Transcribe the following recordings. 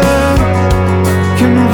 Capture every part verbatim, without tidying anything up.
can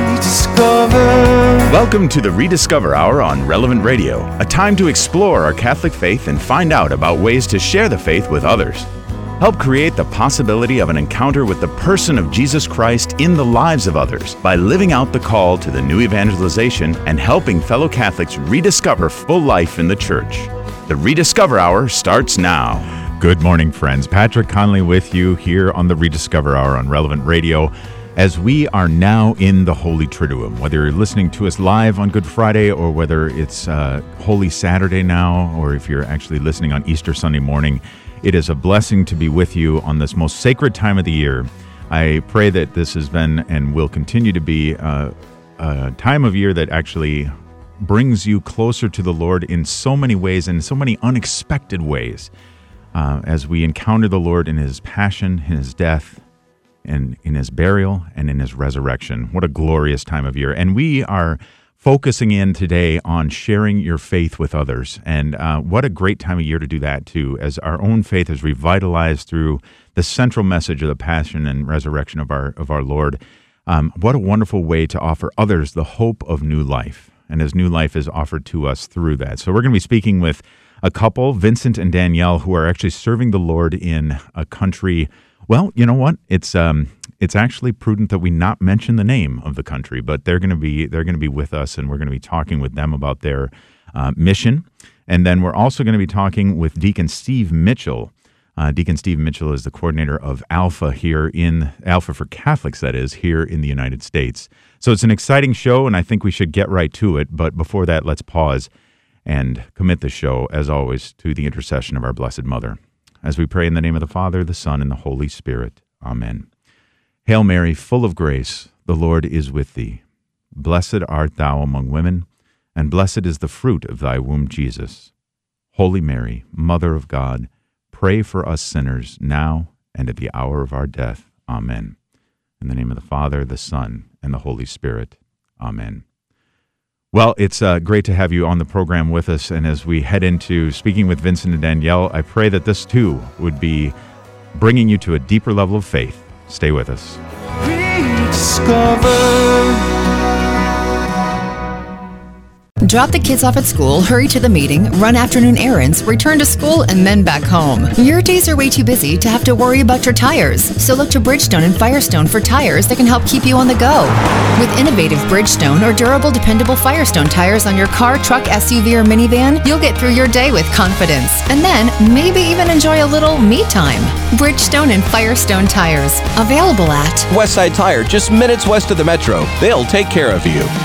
rediscover. Welcome to the Rediscover Hour on Relevant Radio, a time to explore our Catholic faith and find out about ways to share the faith with others. Help create the possibility of an encounter with the person of Jesus Christ in the lives of others by living out the call to the new evangelization and helping fellow Catholics rediscover full life in the Church. The Rediscover Hour starts now. Good morning, friends. Patrick Conley with you here on the Rediscover Hour on Relevant Radio as we are now in the Holy Triduum. Whether you're listening to us live on Good Friday or whether it's uh, Holy Saturday now, or if you're actually listening on Easter Sunday morning, it is a blessing to be with you on this most sacred time of the year. I pray that this has been and will continue to be uh, a time of year that actually brings you closer to the Lord in so many ways, in so many unexpected ways, uh, as we encounter the Lord in His passion, in His death, and in His burial, and in His resurrection. What a glorious time of year. And we are focusing in today on sharing your faith with others. And uh, what a great time of year to do that, too, as our own faith is revitalized through the central message of the passion and resurrection of our of our Lord. Um, what a wonderful way to offer others the hope of new life. And as new life is offered to us through that. So we're going to be speaking with a couple, Vincent and Danielle, who are actually serving the Lord in a country. Well, you know what? It's um, it's actually prudent that we not mention the name of the country, but they're going to be they're going to be with us, and we're going to be talking with them about their uh, mission. And then we're also going to be talking with Deacon Steve Mitchell. Uh, Deacon Steve Mitchell is the coordinator of Alpha here in Alpha for Catholics, that is, here in the United States. So it's an exciting show, and I think we should get right to it. But before that, let's pause and commit the show, as always, to the intercession of our Blessed Mother. As we pray in the name of the Father, the Son, and the Holy Spirit. Amen. Hail Mary, full of grace, the Lord is with thee. Blessed art thou among women, and blessed is the fruit of thy womb, Jesus. Holy Mary, Mother of God, pray for us sinners now and at the hour of our death. Amen. In the name of the Father, the Son, and the Holy Spirit. Amen. Well, it's uh, great to have you on the program with us, and as we head into speaking with Vincent and Danielle, I pray that this too would be bringing you to a deeper level of faith. Stay with us. Rediscover. Drop the kids off at school, hurry to the meeting, run afternoon errands, return to school, and then back home. Your days are way too busy to have to worry about your tires, so look to Bridgestone and Firestone for tires that can help keep you on the go. With innovative Bridgestone or durable, dependable Firestone tires on your car, truck, S U V, or minivan, you'll get through your day with confidence, and then maybe even enjoy a little me time. Bridgestone and Firestone tires, available at Westside Tire, just minutes west of the Metro. They'll take care of you.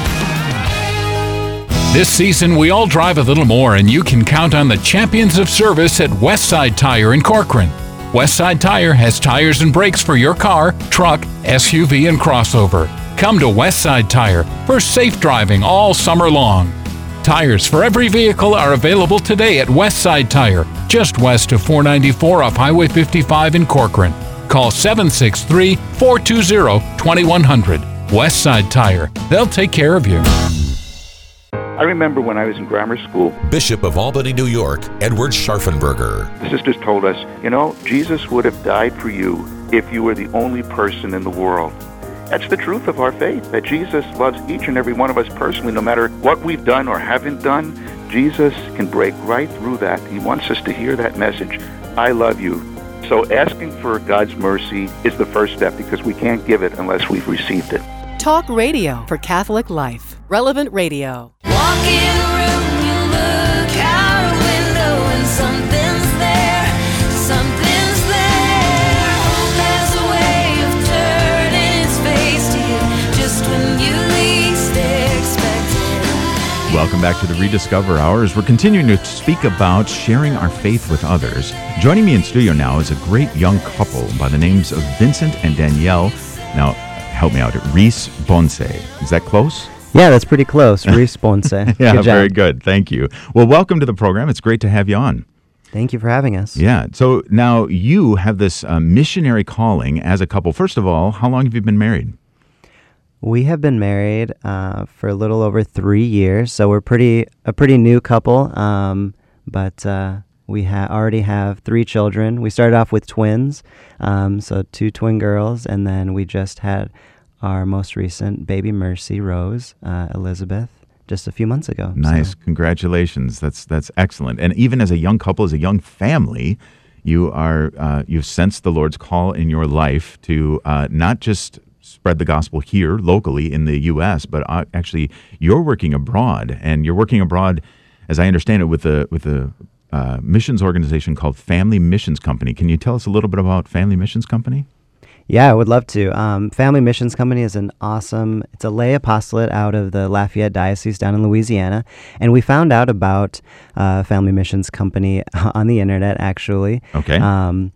This season, we all drive a little more, and you can count on the champions of service at Westside Tire in Corcoran. Westside Tire has tires and brakes for your car, truck, S U V, and crossover. Come to Westside Tire for safe driving all summer long. Tires for every vehicle are available today at Westside Tire, just west of four ninety-four off Highway fifty-five in Corcoran. Call seven six three, four two zero, two one zero zero. Westside Tire. They'll take care of you. I remember when I was in grammar school, Bishop of Albany, New York, Edward Scharfenberger. the sisters told us, you know, Jesus would have died for you if you were the only person in the world. That's the truth of our faith, that Jesus loves each and every one of us personally, no matter what we've done or haven't done. Jesus can break right through that. He wants us to hear that message. I love you. So asking for God's mercy is the first step, because we can't give it unless we've received it. Talk radio for Catholic life. Relevant Radio. Walk in a room, you look out a window and something's there, something's there. Hope has a way of turning its face to you just when you least expect it. Welcome back to the Rediscover Hour as we're continuing to speak about sharing our faith with others. Joining me in studio now is a great young couple by the names of Vincent and Danielle. Now, help me out, Reese Bonse. Is that close? Yeah, that's pretty close. Response. yeah, good very good. Thank you. Well, welcome to the program. It's great to have you on. Thank you for having us. Yeah. So now you have this uh, missionary calling as a couple. First of all, how long have you been married? We have been married uh, for a little over three years, so we're pretty a pretty new couple. Um, but uh, we ha- already have three children. We started off with twins, um, so two twin girls, and then we just had our most recent baby, Mercy Rose, uh, Elizabeth, just a few months ago. Nice. So. Congratulations. That's that's excellent. And even as a young couple, as a young family, you are uh, you've sensed the Lord's call in your life to uh, not just spread the gospel here locally in the U S, but uh, actually you're working abroad, and you're working abroad, as I understand it, with a with a uh, missions organization called Family Missions Company. Can you tell us a little bit about Family Missions Company? Yeah, I would love to. Um, Family Missions Company is an awesome, it's a lay apostolate out of the Lafayette Diocese down in Louisiana. And we found out about uh, Family Missions Company on the internet, actually. Okay. Um,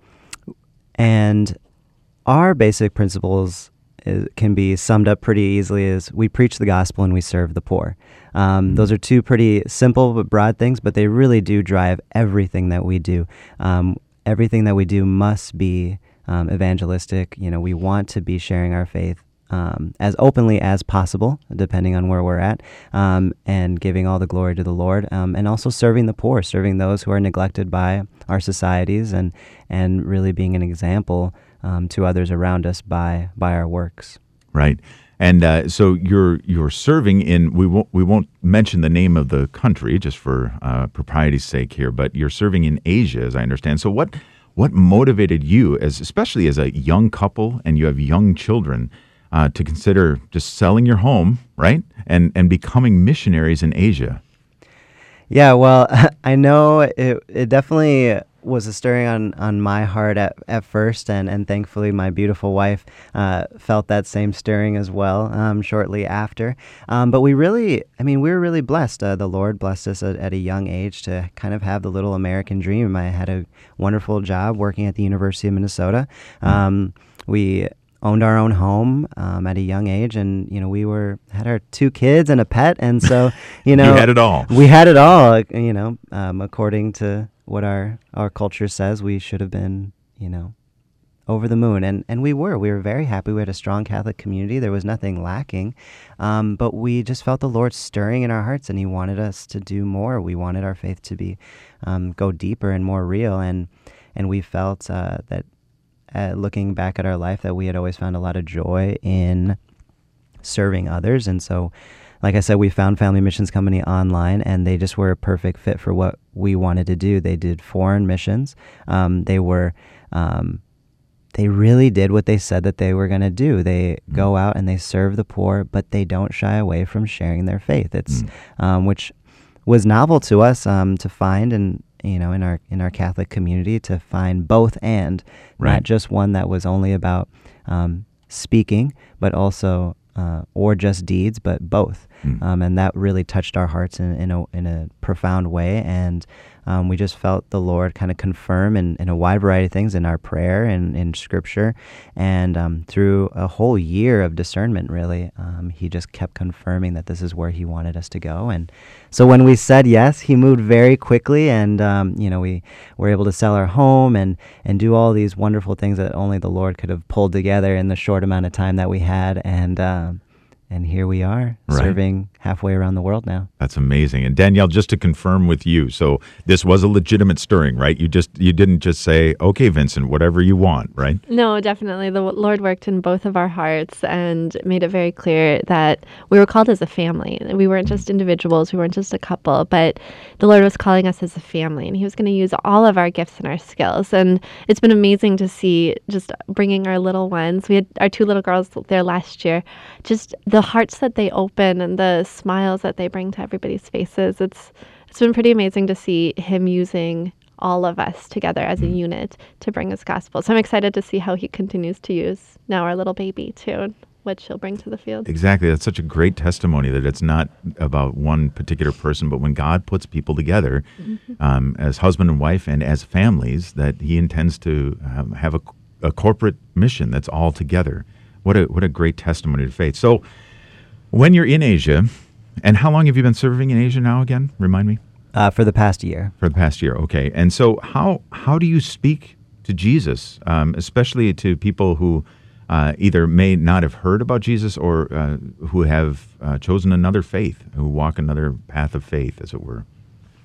and our basic principles is, can be summed up pretty easily as we preach the gospel and we serve the poor. Um, those are two pretty simple but broad things, but they really do drive everything that we do. Um, everything that we do must be Um, evangelistic. You know, we want to be sharing our faith um, as openly as possible, depending on where we're at, um, and giving all the glory to the Lord, um, and also serving the poor, serving those who are neglected by our societies, and and really being an example um, to others around us by by our works. Right. And uh, so you're you're serving in, we won't we won't mention the name of the country just for uh, propriety's sake here, but you're serving in Asia, as I understand. So what what motivated you, as especially as a young couple and you have young children, uh, to consider just selling your home, right, and and becoming missionaries in Asia? Yeah, well, I know it it definitely was a stirring on, on my heart at, at first, and, and thankfully my beautiful wife uh, felt that same stirring as well um, shortly after. Um, but we really, I mean, we were really blessed. Uh, the Lord blessed us at, at a young age to kind of have the little American dream. I had a wonderful job working at the University of Minnesota. Um, we owned our own home um, at a young age, and you know we were had our two kids and a pet, and so you know you had it all. We had it all. You know, um, according to what our our culture says, we should have been, you know, over the moon, and and we were. We were very happy. We had a strong Catholic community. There was nothing lacking, um, but we just felt the Lord stirring in our hearts, and He wanted us to do more. We wanted our faith to be um, go deeper and more real, and and we felt uh, that. Uh, looking back at our life, that we had always found a lot of joy in serving others. And so, like I said, we found Family Missions Company online, and they just were a perfect fit for what we wanted to do. They did foreign missions. Um, they were, um, they really did what they said that they were going to do. They mm. go out and they serve the poor, but they don't shy away from sharing their faith. It's, mm. um, which was novel to us um, to find, and you know, in our in our Catholic community, to find both, and right. not just one that was only about um, speaking, but also uh, or just deeds, but both. Mm. Um, and that really touched our hearts in, in a in a profound way, and um, we just felt the Lord kind of confirm in, in a wide variety of things in our prayer and in Scripture, and um, through a whole year of discernment, really, um, He just kept confirming that this is where He wanted us to go. And so when we said yes, He moved very quickly, and um, you know, we were able to sell our home and and do all these wonderful things that only the Lord could have pulled together in the short amount of time that we had, and. Um, And here we are, right. serving halfway around the world now. That's amazing. And Danielle, just to confirm with you, so this was a legitimate stirring, right? You just you didn't just say, "Okay, Vincent, whatever you want," right? No, definitely. The Lord worked in both of our hearts and made it very clear that we were called as a family. We weren't just individuals. We weren't just a couple, but the Lord was calling us as a family, and He was going to use all of our gifts and our skills. And it's been amazing to see just bringing our little ones. We had our two little girls there last year. Just the hearts that they open and the smiles that they bring to everybody's faces. It's it's been pretty amazing to see Him using all of us together as a unit to bring His gospel. So I'm excited to see how He continues to use now our little baby too, and what she'll bring to the field. Exactly. That's such a great testimony that it's not about one particular person, but when God puts people together mm-hmm. um, as husband and wife and as families, that He intends to um, have a, a corporate mission that's all together. What a what a great testimony to faith. So when you're in Asia, and how long have you been serving in Asia now again? Remind me. Uh, for the past year. For the past year, okay. And so how how do you speak to Jesus, um, especially to people who uh, either may not have heard about Jesus or uh, who have uh, chosen another faith, who walk another path of faith, as it were?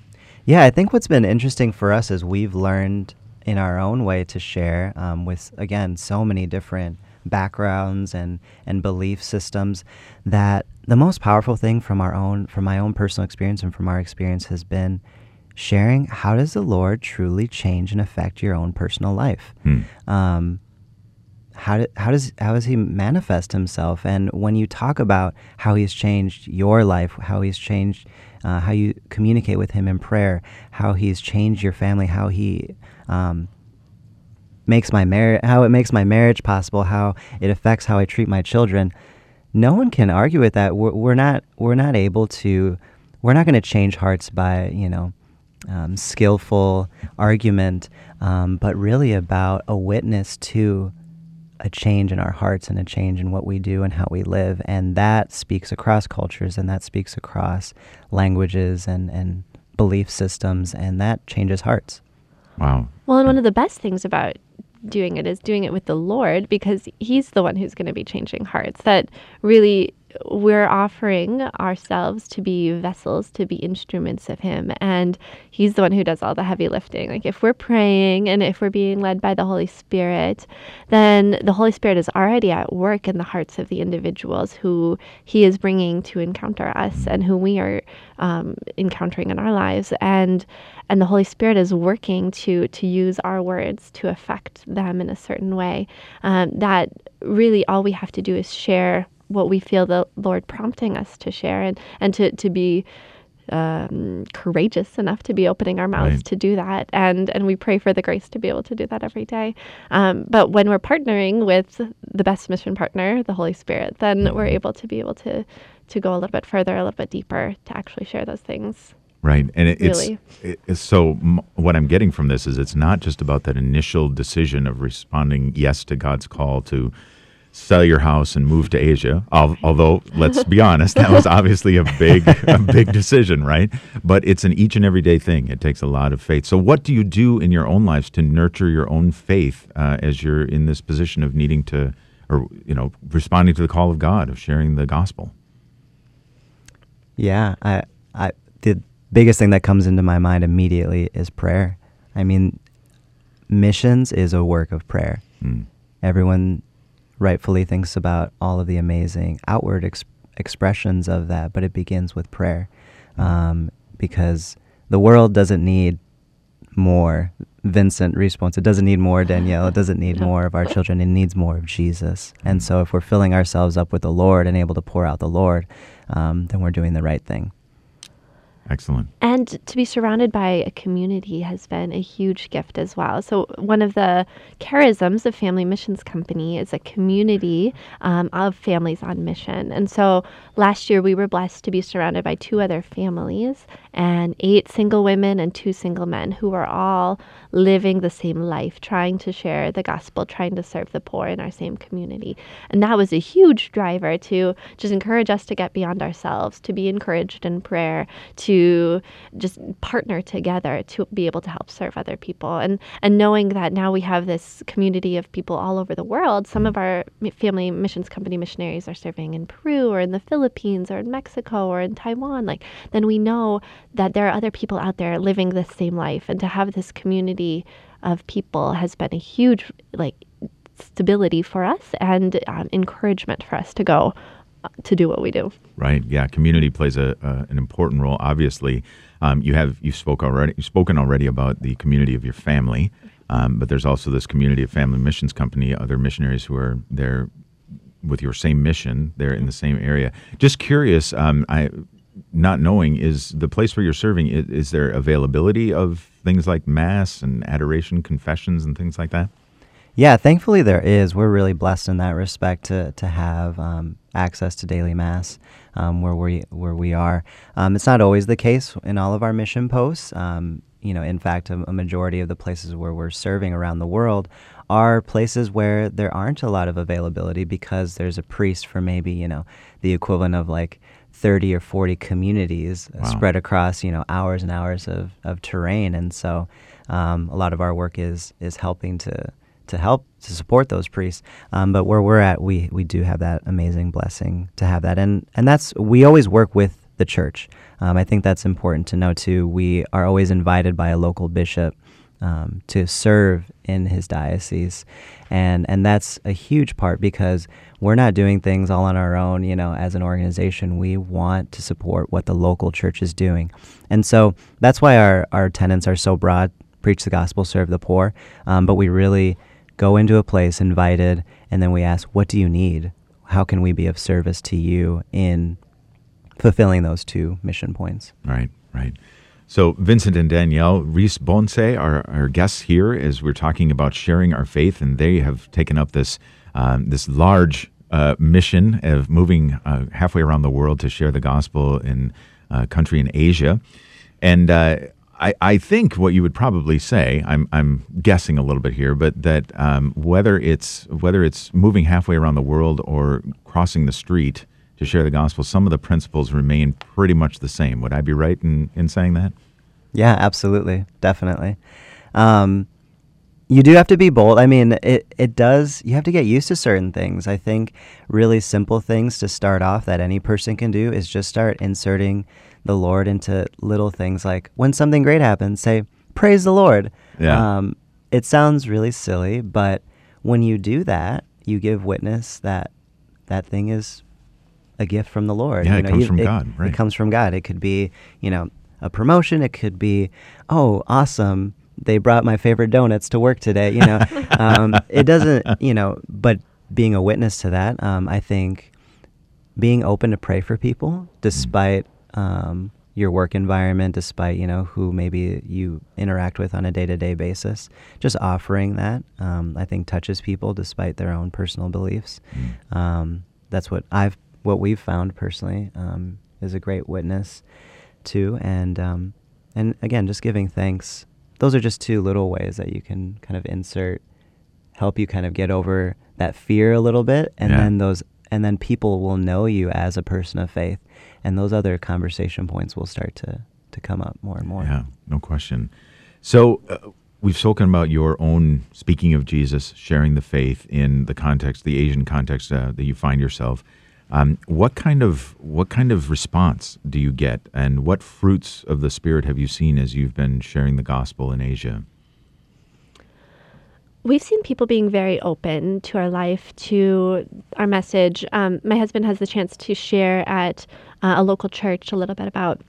Yeah, I think what's been interesting for us is we've learned in our own way to share um, with, again, so many different backgrounds and, and belief systems, that the most powerful thing from our own, from my own personal experience and from our experience has been sharing how does the Lord truly change and affect your own personal life. Hmm. Um, how, do, how does how does he manifest himself? And when you talk about how he's changed your life, how he's changed uh, how you communicate with him in prayer, how he's changed your family, how he um, makes my marriage, how it makes my marriage possible, how it affects how I treat my children. No one can argue with that. We're, we're not we're not able to. We're not going to change hearts by you know um, skillful argument, um, but really about a witness to a change in our hearts and a change in what we do and how we live. And that speaks across cultures, and that speaks across languages and, and belief systems, and that changes hearts. Wow. Well, and one of the best things about doing it is doing it with the Lord, because he's the one who's going to be changing hearts. That really we're offering ourselves to be vessels, to be instruments of him. And he's the one who does all the heavy lifting. Like if we're praying and if we're being led by the Holy Spirit, then the Holy Spirit is already at work in the hearts of the individuals who he is bringing to encounter us and who we are um, encountering in our lives. And and the Holy Spirit is working to to use our words to affect them in a certain way. Um, that really all we have to do is share what we feel the Lord prompting us to share, and, and to, to be um, courageous enough to be opening our mouths Right. to do that. And, and we pray for the grace to be able to do that every day. Um, but when we're partnering with the best mission partner, the Holy Spirit, then we're able to be able to, to go a little bit further, a little bit deeper, to actually share those things. Right. And it, it's, Really. it- it's so m- what I'm getting from this is it's not just about that initial decision of responding yes to God's call to sell your house and move to Asia. Al- although, let's be honest, that was obviously a big, a big decision, right? But it's an each and every day thing. It takes a lot of faith. So what do you do in your own lives to nurture your own faith uh, as you're in this position of needing to, or, you know, responding to the call of God, of sharing the gospel? Yeah, I, I, the biggest thing that comes into my mind immediately is prayer. I mean, missions is a work of prayer. Mm. Everyone rightfully thinks about all of the amazing outward ex- expressions of that, but it begins with prayer, um, because the world doesn't need more Vincent response. It doesn't need more Danielle. It doesn't need more of our children. It needs more of Jesus. And so if we're filling ourselves up with the Lord and able to pour out the Lord, um, then we're doing the right thing. Excellent. And to be surrounded by a community has been a huge gift as well. So one of the charisms of Family Missions Company is a community um, of families on mission. And so last year we were blessed to be surrounded by two other families and eight single women and two single men who were all living the same life, trying to share the gospel, trying to serve the poor in our same community. And that was a huge driver to just encourage us to get beyond ourselves, to be encouraged in prayer, to to just partner together to be able to help serve other people. And and knowing that now we have this community of people all over the world. Some of our Family Missions Company missionaries are serving in Peru or in the Philippines or in Mexico or in Taiwan. Like, then we know that there are other people out there living this same life. And to have this community of people has been a huge, like, stability for us and um, encouragement for us to go to do what we do. Right. Yeah. Community plays a, a an important role. Obviously, um, you have you spoke already. You've spoken already about the community of your family, um, but there's also this community of Family Missions Company, other missionaries who are there with your same mission. They're in the same area. Just curious. Um, I not knowing is the place where you're serving. Is, is there availability of things like Mass and adoration, confessions, and things like that? Yeah, thankfully there is. We're really blessed in that respect to to have um, access to daily Mass um, where we where we are. Um, it's not always the case in all of our mission posts. Um, you know, in fact, a, a majority of the places where we're serving around the world are places where there aren't a lot of availability because there's a priest for maybe, you know, the equivalent of like thirty or forty communities Wow. spread across, you know, hours and hours of, of terrain. And so um, a lot of our work is is helping to to help to support those priests. Um, but where we're at, we we do have that amazing blessing to have that. And and that's, we always work with the church. Um, I think that's important to know too. We are always invited by a local bishop um, to serve in his diocese, and and that's a huge part because we're not doing things all on our own. You know, as an organization, we want to support what the local church is doing, and so that's why our our tenets are so broad: preach the gospel, serve the poor. Um, but we really go into a place invited, and then we ask, what do you need? How can we be of service to you in fulfilling those two mission points? Right, right. So Vincent and Danielle Reese Bonse are our guests here as we're talking about sharing our faith, and they have taken up this um, this large uh, mission of moving uh, halfway around the world to share the gospel in a country in Asia. And uh, I, I think what you would probably say, I'm I'm guessing a little bit here, but that um, whether it's whether it's moving halfway around the world or crossing the street to share the gospel, some of the principles remain pretty much the same. Would I be right in, in saying that? Yeah, absolutely. Definitely. Um, you do have to be bold. I mean, it, it does, you have to get used to certain things. I think really simple things to start off that any person can do is just start inserting the Lord into little things like when something great happens, say, praise the Lord. Yeah. Um, it sounds really silly, but when you do that, you give witness that that thing is a gift from the Lord. Yeah, you it know, comes you- from it, God, right. It comes from God. It could be, you know, a promotion. It could be, oh, awesome, they brought my favorite donuts to work today. You know, um, it doesn't, you know, but being a witness to that, um, I think being open to pray for people despite um, your work environment, despite, you know, who maybe you interact with on a day-to-day basis, just offering that, um, I think touches people despite their own personal beliefs. Um, that's what I've, what we've found personally, um, is a great witness to. And, um, and again, just giving thanks. Those are just two little ways that you can kind of insert, help you kind of get over that fear a little bit. And Yeah. then those, and then people will know you as a person of faith. And those other conversation points will start to, to come up more and more. Yeah, no question. So uh, we've spoken about your own speaking of Jesus, sharing the faith in the context, the Asian context uh, that you find yourself. Um, what kind of what kind of response do you get, and what fruits of the Spirit have you seen as you've been sharing the gospel in Asia? We've seen people being very open to our life, to our message. Um, my husband has the chance to share at uh, a local church a little bit about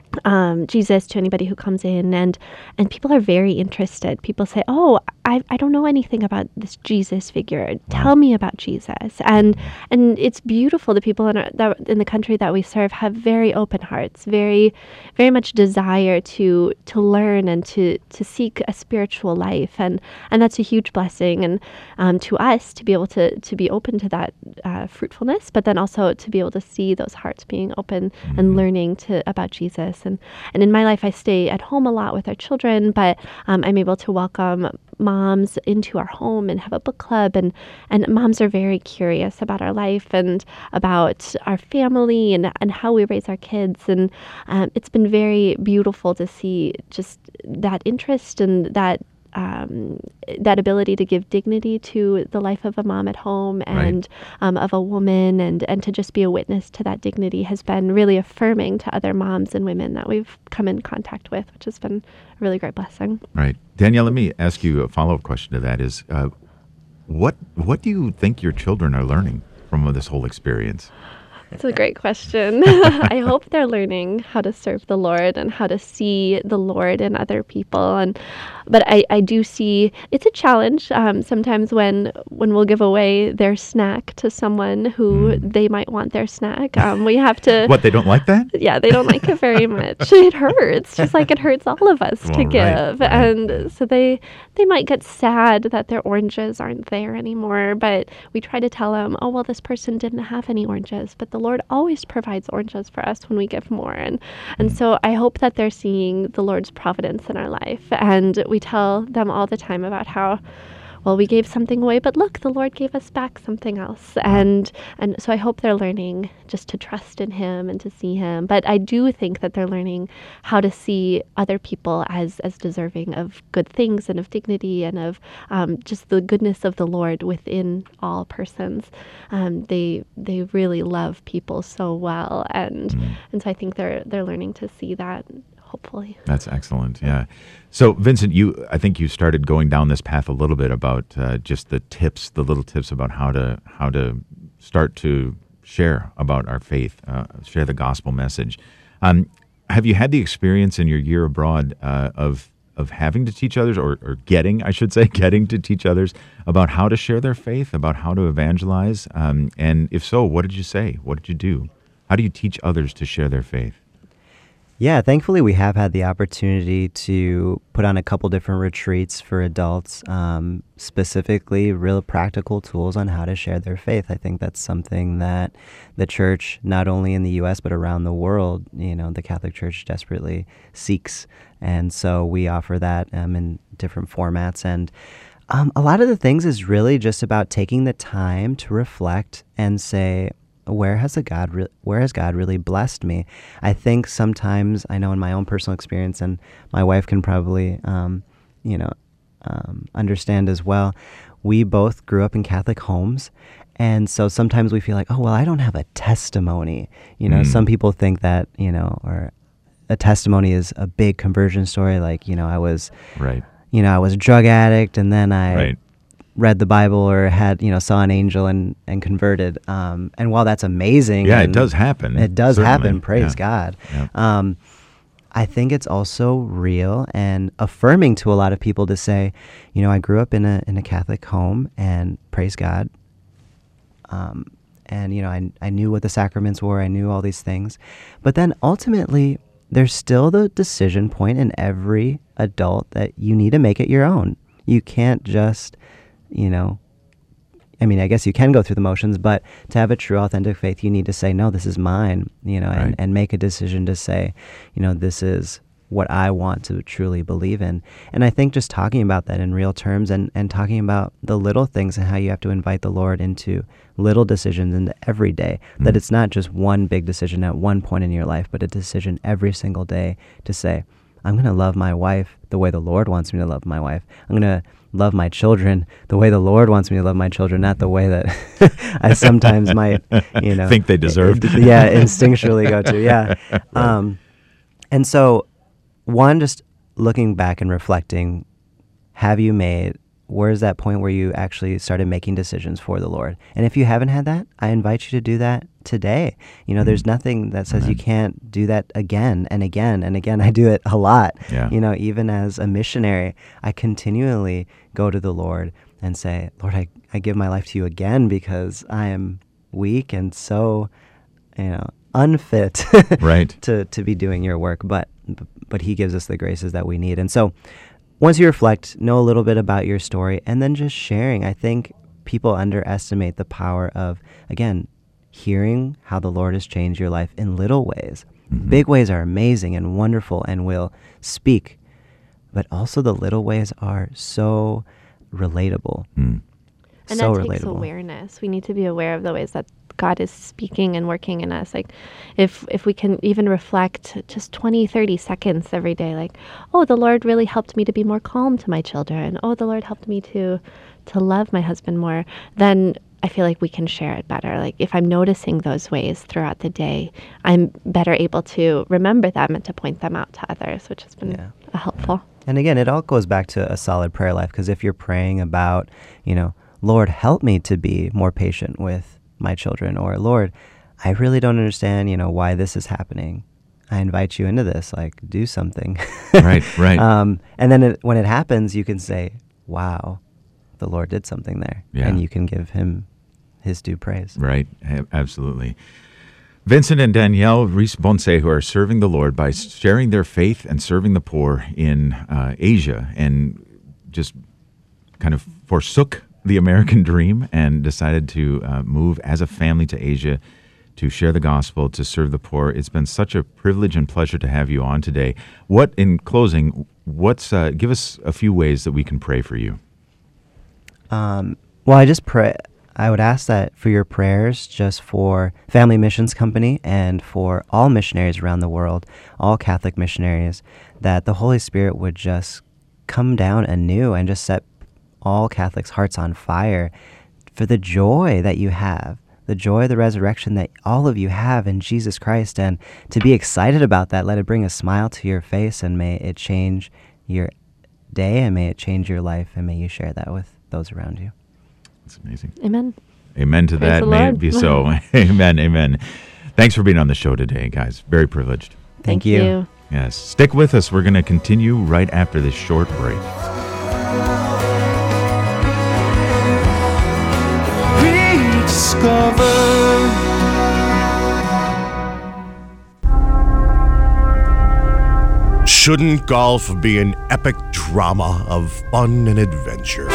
um, Jesus to anybody who comes in, and and people are very interested. People say, "Oh, I I don't know anything about this Jesus figure. Tell me about Jesus." And and it's beautiful. The people in our, that in the country that we serve have very open hearts, very very much desire to to learn and to to seek a spiritual life, and and that's a huge blessing. And um, to us to be able to to be open to that uh, fruitfulness, but then also to be able to see those hearts being open mm-hmm. and learning to about Jesus. And, and in my life, I stay at home a lot with our children, but um, I'm able to welcome moms into our home and have a book club. And, and moms are very curious about our life and about our family and, and how we raise our kids. And um, it's been very beautiful to see just that interest and that Um, that ability to give dignity to the life of a mom at home and right. um, of a woman, and, and to just be a witness to that dignity has been really affirming to other moms and women that we've come in contact with, which has been a really great blessing. Right. Danielle, let me ask you a follow-up question to that is, uh, what what do you think your children are learning from this whole experience? That's a great question. I hope they're learning how to serve the Lord and how to see the Lord in other people. And but I, I do see it's a challenge um, sometimes when when we'll give away their snack to someone who mm. they might want their snack. Um, we have to. What, they don't like that? Yeah, they don't like it very much. It hurts, just like it hurts all of us well, to right, give. Right. And so they they might get sad that their oranges aren't there anymore. But we try to tell them, oh well, this person didn't have any oranges, but the Lord always provides oranges for us when we give more. And and so I hope that they're seeing the Lord's providence in our life. And we tell them all the time about how well, we gave something away, but look, the Lord gave us back something else. And and so I hope they're learning just to trust in Him and to see Him. But I do think that they're learning how to see other people as as deserving of good things and of dignity and of um, just the goodness of the Lord within all persons. Um, they they really love people so well, and Mm. and so I think they're they're learning to see that. Hopefully. That's excellent. Yeah. So, Vincent, you I think you started going down this path a little bit about uh, just the tips, the little tips about how to how to start to share about our faith, uh, share the gospel message. Um, have you had the experience in your year abroad uh, of of having to teach others, or, or getting, I should say, getting to teach others about how to share their faith, about how to evangelize? Um, and if so, what did you say? What did you do? How do you teach others to share their faith? Yeah, thankfully we have had the opportunity to put on a couple different retreats for adults, um, specifically real practical tools on how to share their faith. I think that's something that the church, not only in the U S, but around the world, you know, the Catholic Church desperately seeks. And so we offer that um, in different formats. And um, a lot of the things is really just about taking the time to reflect and say, where has a God re- where has God really blessed me? I think sometimes, I know in my own personal experience, and my wife can probably um, you know um, understand as well, we both grew up in Catholic homes, and so sometimes we feel like, oh well, I don't have a testimony. You know, Mm. some people think that, you know, or a testimony is a big conversion story, like, you know, I was Right. you know, I was a drug addict, and then I Right. read the Bible, or had, you know, saw an angel and, and converted. Um, and while that's amazing. Yeah, it and does happen. It does Certainly. happen. Praise Yeah. God. Yeah. Um, I think it's also real and affirming to a lot of people to say, you know, I grew up in a, in a Catholic home, and praise God. Um, and, you know, I, I knew what the sacraments were. I knew all these things. But then ultimately, there's still the decision point in every adult that you need to make it your own. You can't just, you know, I mean, I guess you can go through the motions, but to have a true, authentic faith, you need to say, no, this is mine, you know, Right. and, and make a decision to say, you know, this is what I want to truly believe in. And I think just talking about that in real terms, and, and talking about the little things and how you have to invite the Lord into little decisions into every day, Mm. that it's not just one big decision at one point in your life, but a decision every single day to say, I'm going to love my wife the way the Lord wants me to love my wife. I'm going to love my children the way the Lord wants me to love my children, not the way that I sometimes might, you know, Think they deserve. uh, yeah, instinctually go to. Yeah. Um, and so, one, just looking back and reflecting, have you made, where's that point where you actually started making decisions for the Lord? And if you haven't had that, I invite you to do that today. You know, Mm. there's nothing that says Amen. you can't do that again and again and again. I do it a lot. Yeah. You know, even as a missionary, I continually go to the Lord and say, Lord, I, I give my life to you again, because I am weak and so, you know, unfit Right. to, to be doing your work. But, but he gives us the graces that we need. And so once you reflect, know a little bit about your story, and then just sharing. I think people underestimate the power of, again, hearing how the Lord has changed your life in little ways. Mhm. Big ways are amazing and wonderful and will speak, but also the little ways are so relatable. Mm. And so that takes relatable. awareness. We need to be aware of the ways that God is speaking and working in us. Like if if we can even reflect just twenty, thirty seconds every day, like, oh, the Lord really helped me to be more calm to my children. Oh, the Lord helped me to to love my husband more. Then I feel like we can share it better. Like if I'm noticing those ways throughout the day, I'm better able to remember them and to point them out to others, which has been Yeah. a helpful. And again, it all goes back to a solid prayer life, because if you're praying about, you know, Lord, help me to be more patient with my children, or Lord, I really don't understand, you know, why this is happening. I invite you into this, like, do something. Right, right. Um, and then it, when it happens, you can say, wow, the Lord did something there. Yeah. And you can give him his due praise. Right, A- absolutely. Vincent and Danielle Rees-Bonse, who are serving the Lord by sharing their faith and serving the poor in uh, Asia, and just kind of forsook the American dream and decided to uh, move as a family to Asia to share the gospel, to serve the poor. It's been such a privilege and pleasure to have you on today. What, in closing, what's uh, give us a few ways that we can pray for you. Um, well, I just pray. I would ask that for your prayers, just for Family Missions Company and for all missionaries around the world, all Catholic missionaries, that the Holy Spirit would just come down anew and just set all Catholics' hearts on fire for the joy that you have, the joy of the resurrection that all of you have in Jesus Christ, and to be excited about that. Let it bring a smile to your face, and may it change your day, and may it change your life, and may you share that with those around you. That's amazing. Amen. Amen to Praise that. the May Lord. it be so. Amen. Amen. Thanks for being on the show today, guys. Very privileged. Thank, Thank you. you. Yes. Stick with us. We're going to continue right after this short break. Rediscover. Shouldn't golf be an epic drama of fun and adventure?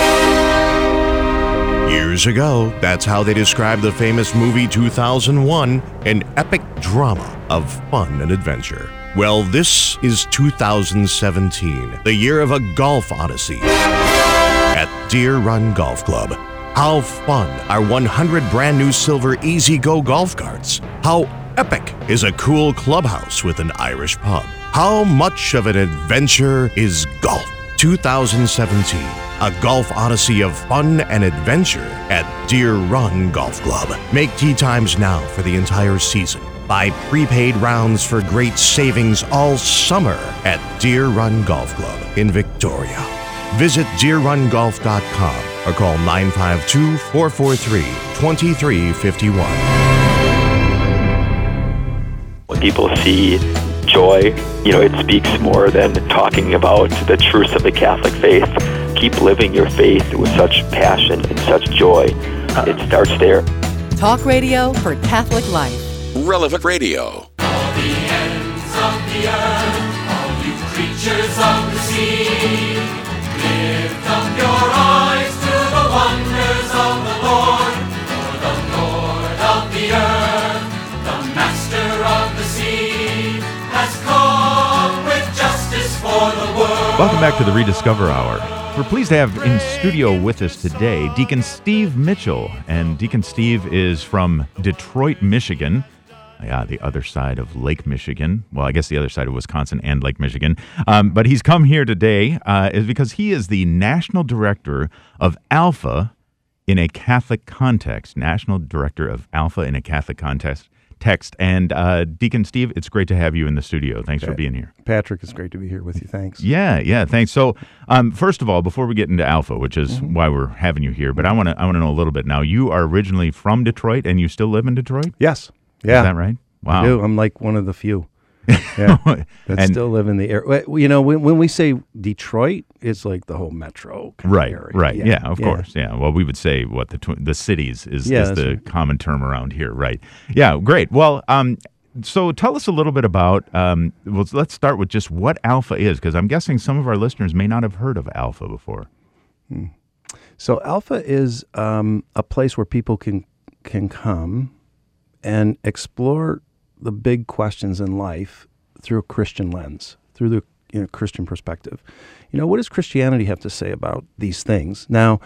Years ago, that's how they described the famous movie two thousand one, an epic drama of fun and adventure. Well, this is two thousand seventeen, the year of a golf odyssey at Deer Run Golf Club. How fun are one hundred brand new silver Easy Go golf carts? How epic is a cool clubhouse with an Irish pub? How much of an adventure is golf? two thousand seventeen, a golf odyssey of fun and adventure at Deer Run Golf Club. Make tee times now for the entire season. Buy prepaid rounds for great savings all summer at Deer Run Golf Club in Victoria. Visit deer run golf dot com or call nine five two, four four three, two three five one. When people see joy, you know, it speaks more than talking about the truths of the Catholic faith. Keep living your faith with such passion and such joy. It starts there. Talk radio for Catholic life. Relevant Radio. All the ends of the earth, all you creatures of the sea, lift up your eyes to the wonders of the Lord, for the Lord of the earth, the Master of the sea, has come with justice for the world. Welcome back to the Rediscover Hour. We're pleased to have in studio with us today Deacon Steve Mitchell. And Deacon Steve is from Detroit, Michigan. Yeah, the other side of Lake Michigan. Well, I guess the other side of Wisconsin and Lake Michigan. Um, but he's come here today uh, is because he is the National Director of Alpha in a Catholic Context. National Director of Alpha in a Catholic Context. Text. And uh, Deacon Steve, it's great to have you in the studio. Thanks for being here. Patrick, it's great to be here with you. Thanks. Yeah, yeah, thanks. So, um, first of all, before we get into Alpha, which is mm-hmm. why we're having you here, but I want to I want to know a little bit now. You are originally from Detroit, and you still live in Detroit? Yes. Yeah. Is that right? Wow. I do. I'm like one of the few. Yeah, that and, still live in the area. You know, when, when we say Detroit, it's like the whole metro kind right, of area. Right, yeah, yeah of yeah. course, yeah. Well, we would say what the tw- the cities is, yeah, is the right. common term around here, right? Yeah, great. Well, um, so tell us a little bit about. Um, well, let's start with just what Alpha is, because I'm guessing some of our listeners may not have heard of Alpha before. Hmm. So Alpha is um, a place where people can can come and explore the big questions in life through a Christian lens, through the you know, Christian perspective. You know, what does Christianity have to say about these things? Now,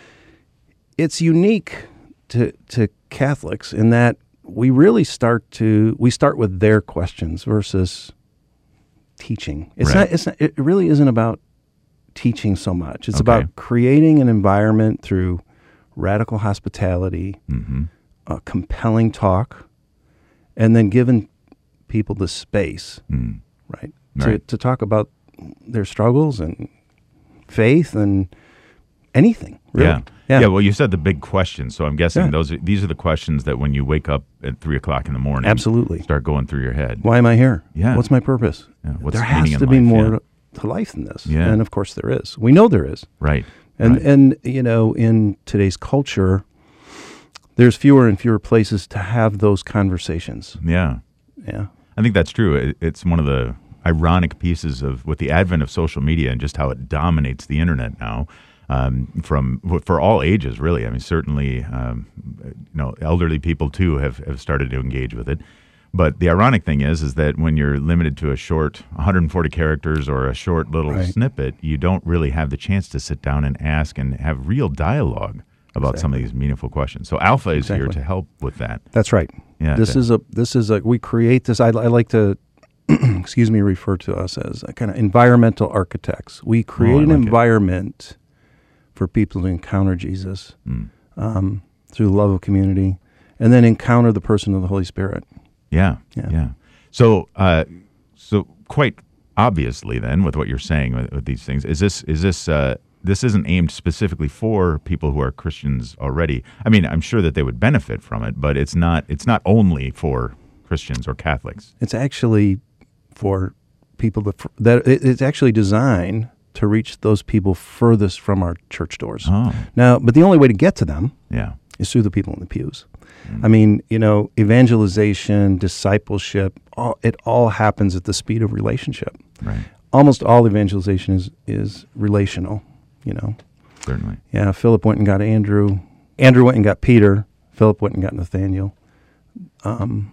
it's unique to to Catholics in that we really start to we start with their questions versus teaching. It's right. not. It's not. It really isn't about teaching so much. It's okay. about creating an environment through radical hospitality, mm-hmm. uh, compelling talk, and then giving people the space, mm. right, right. To, to talk about their struggles and faith and anything. Really. Yeah. yeah, yeah. Well, you said the big questions, so I'm guessing yeah. those are, these are the questions that when you wake up at three o'clock in the morning, absolutely, start going through your head. Why am I here? Yeah. What's my purpose? Yeah. What's there the has meaning to in be life? more Yeah. to, to life than this. Yeah. And of course there is. We know there is. Right. And right. and you know, in today's culture, there's fewer and fewer places to have those conversations. Yeah. Yeah. I think that's true. It, it's one of the ironic pieces of with the advent of social media and just how it dominates the internet now, um, from for all ages, really. I mean, certainly, um, you know, elderly people too have, have started to engage with it. But the ironic thing is, is that when you're limited to a short one hundred forty characters or a short little Right. snippet, you don't really have the chance to sit down and ask and have real dialogue about some of these meaningful questions. So Alpha is here Exactly. to help with that. That's right. Yeah, This to- is a this is a we create this. I, I like to excuse me refer to us as a kind of environmental architects. We create Oh, I an like it. environment for people to encounter Jesus Mm. um, through the love of community, and then encounter the person of the Holy Spirit. Yeah, Yeah. yeah. So, uh, so quite obviously, then, with what you're saying with, with these things, is this is this uh, this isn't aimed specifically for people who are Christians already. I mean, I'm sure that they would benefit from it, but it's not it's not only for Christians or Catholics. It's actually for people that, that it, it's actually designed to reach those people furthest from our church doors. Oh. Now, but the only way to get to them Yeah. is through the people in the pews. I mean, you know, evangelization, discipleship, all, it all happens at the speed of relationship. Right. Almost all evangelization is, is relational, you know. Certainly. Yeah, Philip went and got Andrew. Andrew went and got Peter. Philip went and got Nathaniel. Um,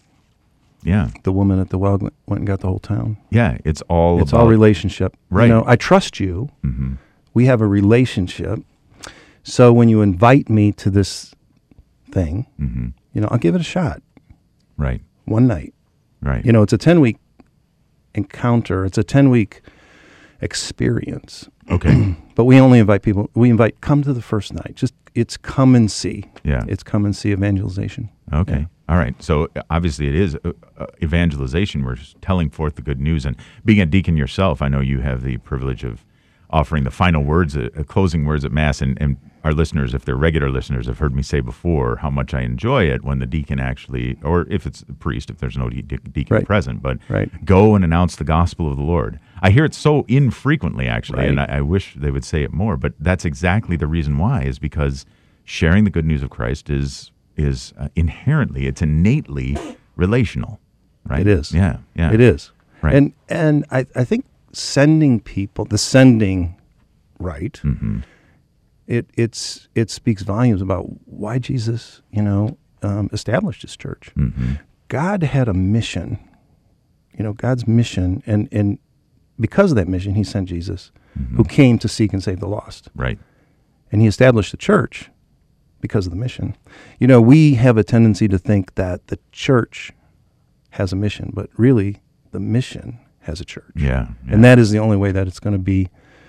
Yeah. the woman at the well went and got the whole town. Yeah, it's all It's about all relationship. Right. You know, I trust you. Mhm. We have a relationship. So when you invite me to this thing, Mhm. you know, I'll give it a shot. Right. One night. Right. You know, it's a ten-week encounter. It's a ten-week experience. Okay. But we only invite people. We invite, come to the first night. Just, it's come and see. Yeah. It's come and see evangelization. Okay. Yeah. All right. So uh, obviously it is uh, uh, evangelization. We're just telling forth the good news. And being a deacon yourself, I know you have the privilege of offering the final words, uh, uh, closing words at Mass. And, and our listeners, if they're regular listeners, have heard me say before how much I enjoy it when the deacon actually, or if it's the priest, if there's no de- de- deacon Right. present, but Right. go and announce the gospel of the Lord. I hear it so infrequently, actually, and Right. I, I wish they would say it more. But that's exactly the reason why, is because sharing the good news of Christ is is uh, inherently, it's innately relational, right? It is. Yeah, yeah. It is. Right. And and I, I think sending people, the sending right, Mm-hmm. it it's it speaks volumes about why Jesus, you know, um, established his church. Mm-hmm. God had a mission, you know, God's mission, and, and because of that mission, he sent Jesus, Mm-hmm. who came to seek and save the lost. Right. And he established the church because of the mission. You know, we have a tendency to think that the church has a mission, but really the mission has a church. Yeah, yeah. And that is the only way that it's going to be,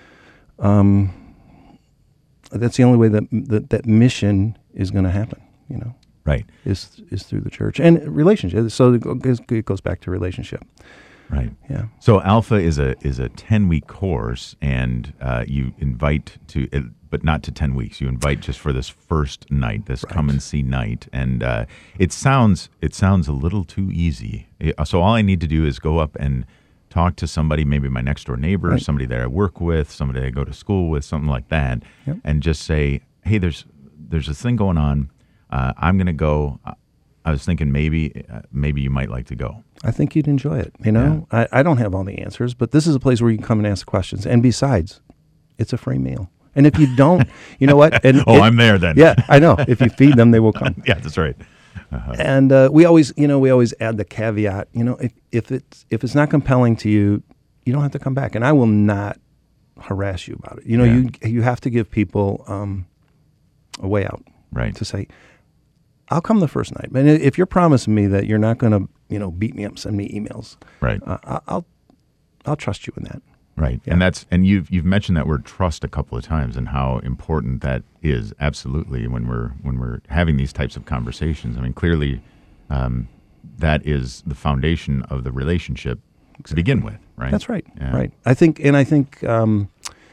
um, that's the only way that that, that mission is going to happen, you know. Right. Is is through the church. And relationship. So it goes, it goes back to relationship. Right. Yeah. So Alpha is a is a ten week course, and uh, you invite to, uh, but not to ten weeks. You invite just for this first night, this come and see night, and uh, it sounds it sounds a little too easy. It- so all I need to do is go up and talk to somebody, maybe my next door neighbor, Right. somebody that I work with, somebody I go to school with, something like that, Yep. and just say, hey, there's there's this thing going on. Uh, I'm going to go. I was thinking maybe uh, maybe you might like to go. I think you'd enjoy it. You know, I, I don't have all the answers, but this is a place where you can come and ask questions. And besides, it's a free meal. And if you don't, you know what? And Oh, it- I'm there then. Yeah, I know. If you feed them, they will come. Yeah, that's right. Uh-huh. And uh, we always, you know, we always add the caveat. You know, if if it's if it's not compelling to you, you don't have to come back. And I will not harass you about it. You know, Yeah. you you have to give people um, a way out. Right. To say, I'll come the first night. But if you're promising me that you're not going to, you know, beat me up, send me emails, Right. Uh, I- I'll I'll trust you in that. Right. And that's and you've you've mentioned that word trust a couple of times and how important that is, absolutely, when we're when we're having these types of conversations. I mean, clearly um, that is the foundation of the relationship to begin with, right? That's right. Yeah. Right. I think, and I think, um,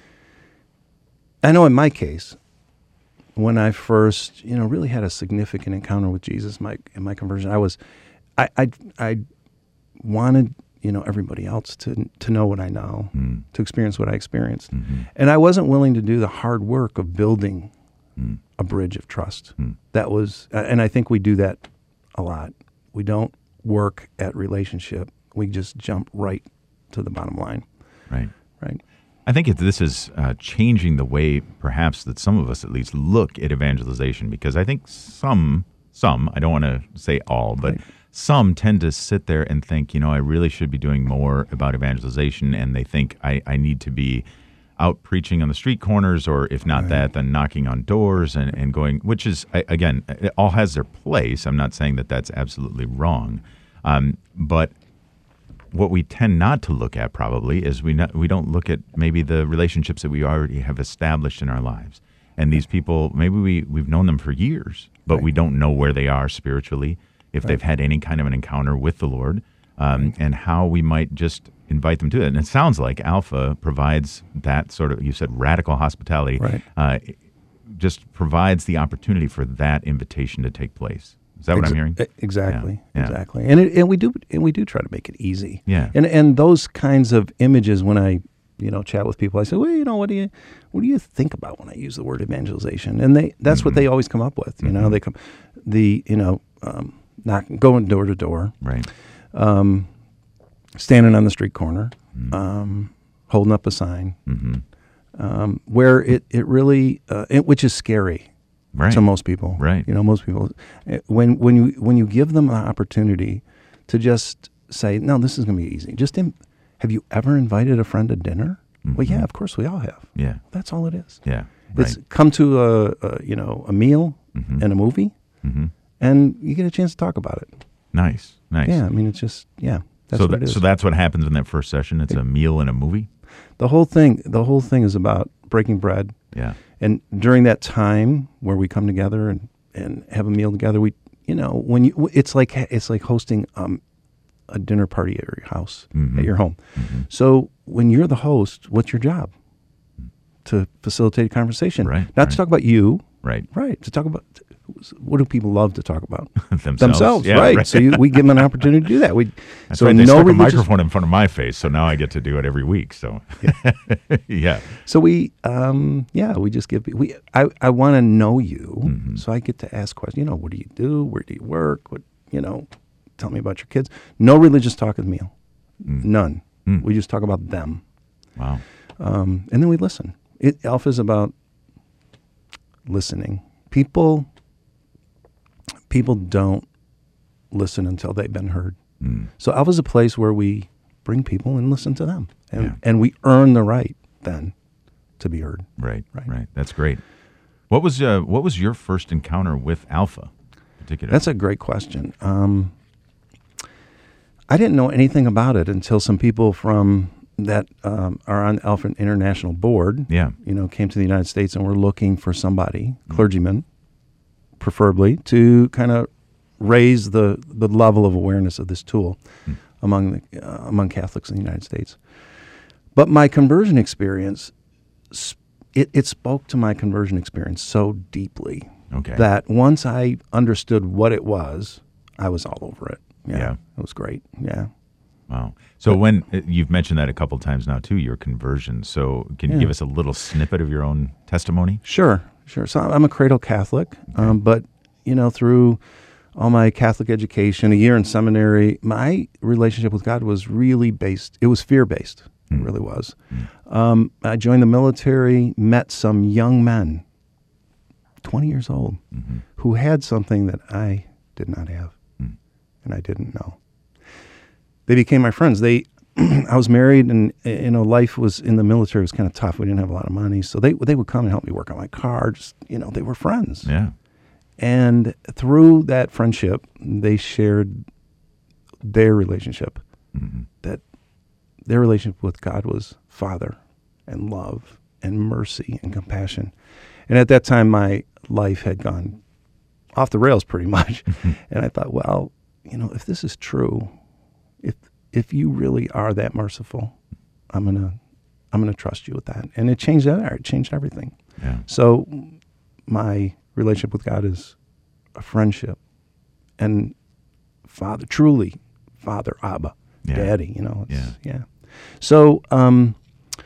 I know in my case, when I first, you know, really had a significant encounter with Jesus, my in my conversion, I was, I, I, I wanted, you know, everybody else to to know what I know, Mm. to experience what I experienced, Mhm. and I wasn't willing to do the hard work of building Mm. a bridge of trust. Mm. That was, uh, and I think we do that a lot. We don't work at relationship. We just jump right to the bottom line. Right. Right. I think it, this is uh, changing the way, perhaps, that some of us at least look at evangelization, because I think some, some, I don't want to say all, but some tend to sit there and think, you know, I really should be doing more about evangelization, and they think I, I need to be out preaching on the street corners, or if not Right. that, then knocking on doors and, and going, which is, I- again, it all has their place. I'm not saying that that's absolutely wrong. Um, but what we tend not to look at probably is we not, we don't look at maybe the relationships that we already have established in our lives. And these people, maybe we, we've known them for years, but Right. we don't know where they are spiritually, if Right. they've had any kind of an encounter with the Lord, um, and how we might just invite them to it. And it sounds like Alpha provides that sort of, you said radical hospitality, Right. uh, just provides the opportunity for that invitation to take place. Is that what Ex- I'm hearing? e- Exactly, Yeah. Yeah. exactly. And it, and we do and we do try to make it easy. Yeah. And and those kinds of images, when I you know chat with people, I say, well, you know, what do you what do you think about when I use the word evangelization? And they that's Mm-hmm. what they always come up with. You know, they come the you know um, not going door to door, right? Um, standing on the street corner, Mm-hmm. um, holding up a sign, um, where it it really uh, it, which is scary. Right. To most people, Right. You know, most people, eh, when when you when you give them an opportunity to just say, no, this is going to be easy. Just in, have you ever invited a friend to dinner? Well, yeah, of course we all have. Yeah. That's all it is. Yeah. It's Right. come to a, a you know a meal Mhm. and a movie, Mhm. and you get a chance to talk about it. Nice, nice. Yeah, I mean, it's just yeah. That's so what that, it is. so that's what happens in that first session. It's a meal and a movie. The whole thing, the whole thing is about breaking bread. Yeah. And during that time where we come together and, and have a meal together, we, you know, when you, it's like it's like hosting um, a dinner party at your house, Mhm. at your home. Mm-hmm. So when you're the host, what's your job? To facilitate a conversation, Right, Not right. to talk about you, Right. Right. To talk about what do people love to talk about? Themselves. Yeah, right. right. So you, we give them an opportunity to do that. We That's so right. They no stuck a religious- microphone in front of my face, so now I get to do it every week. So, yeah. So we, um, yeah, we just give we. I, I want to know you, Mm-hmm. so I get to ask questions. You know, what do you do? Where do you work? What you know? Tell me about your kids. No religious talk at the meal, none. Mm. We just talk about them. Wow. Um, and then we listen. It, Alpha is about listening. People, people don't listen until they've been heard. Mm. So Alpha is a place where we bring people and listen to them, and Yeah. and we earn the right then to be heard. Right, right, right. That's great. What was uh, what was your first encounter with Alpha, particularly? That's a great question. Um, I didn't know anything about it until some people from that um, are on Alpha International Board, Yeah. you know, came to the United States and were looking for somebody, clergyman, preferably, to kind of raise the, the level of awareness of this tool among the, uh, among Catholics in the United States. But my conversion experience, sp- it, it spoke to my conversion experience so deeply Okay. that once I understood what it was, I was all over it. Yeah, Yeah. it was great. Yeah. Wow. So when uh, you've mentioned that a couple times now too, your conversion. So can you Yeah. give us a little snippet of your own testimony? Sure, sure. So I'm a cradle Catholic, um, but you know, through all my Catholic education, a year in seminary, my relationship with God was really based. It was fear based. It really was. Um, I joined the military, met some young men, twenty years old, who had something that I did not have, and I didn't know. They became my friends. They, I was married, and you know, life was in the military was kind of tough. We didn't have a lot of money, so they they would come and help me work on my car. Just you know, they were friends. Yeah. And through that friendship, they shared their relationship. That their relationship with God was Father, and love, and mercy, and compassion. And at that time, my life had gone off the rails pretty much. And I thought, well, you know, if this is true, if if you really are that merciful, I'm gonna I'm gonna trust you with that. And it changed that. It changed everything. Yeah. So my relationship with God is a friendship, and Father, truly, Father, Abba, Yeah. Daddy. You know, it's, Yeah. yeah. So um,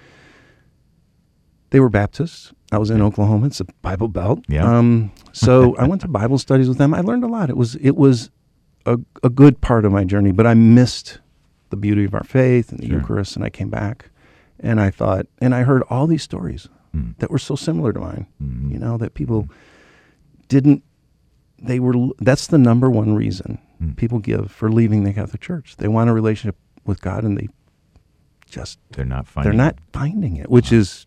they were Baptists. I was in Oklahoma. It's a Bible Belt. Yeah. Um, so I went to Bible studies with them. I learned a lot. It was it was a, a good part of my journey, but I missed the beauty of our faith and the Sure. Eucharist. And I came back, and I thought, and I heard all these stories that were so similar to mine. You know, that people didn't they were. That's the number one reason mm. people give for leaving the Catholic Church. They want a relationship with God, and they just they're not finding. They're not it. finding it, which wow. is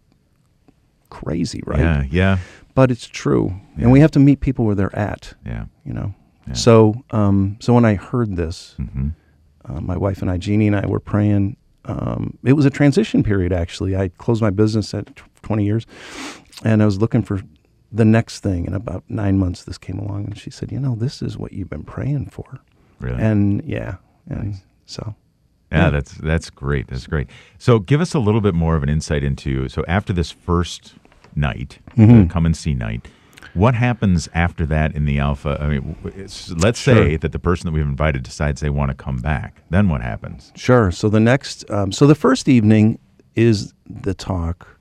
crazy, right? Yeah, yeah. But it's true, yeah. and we have to meet people where they're at. Yeah, you know. Yeah. So, um, so when I heard this, mm-hmm. uh, my wife and I, Jeannie and I, were praying. Um, it was a transition period, actually. I closed my business at twenty years, and I was looking for the next thing. And about nine months, this came along, and she said, "You know, this is what you've been praying for." Really? And yeah, and nice. so. Yeah, yeah, that's that's great. That's great. So, give us a little bit more of an insight into. So, after this first night, mm-hmm. the come and see night, what happens after that in the Alpha? I mean, it's, let's sure. say that the person that we've invited decides they want to come back. Then what happens? Sure. So the next, um, so the first evening is the talk.